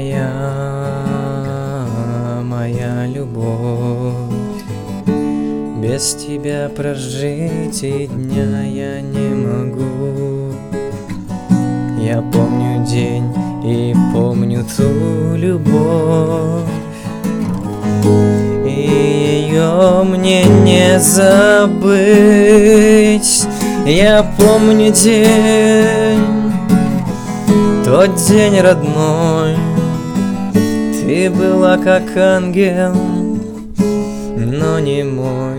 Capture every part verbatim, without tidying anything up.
моя, моя любовь. Без тебя прожить и дня я не могу. Я помню день и помню ту любовь, и ее мне не забыть. Я помню день, тот день родной. Ты была как ангел, но не мой.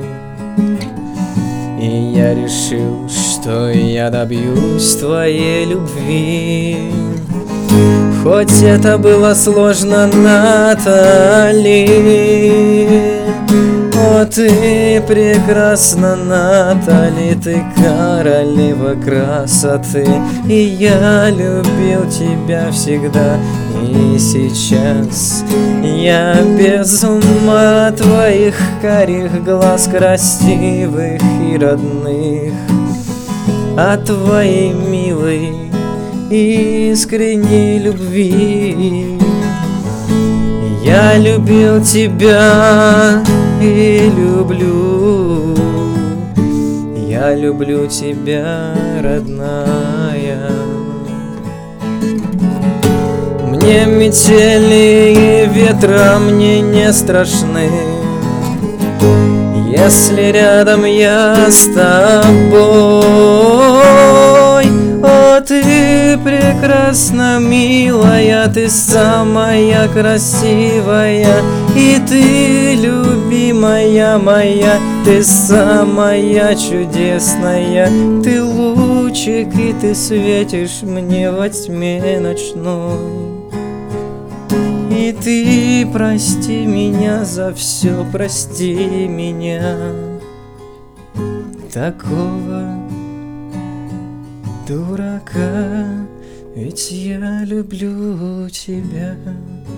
И я решил, что я добьюсь твоей любви. Хоть это было сложно, Натали. О, ты прекрасна, Натали, ты королева красоты. И я любил тебя всегда, и сейчас я без ума от твоих карих глаз, красивых и родных, от твоей милой искренней любви. Я любил тебя и люблю, я люблю тебя, родная. Мне метели и ветра мне не страшны, если рядом я с тобой. О, ты прекрасна, милая, ты самая красивая, и ты любимая моя, ты самая чудесная. Ты лучик, и ты светишь мне во тьме ночной. И ты прости меня за все, прости меня, такого дурака, ведь я люблю тебя.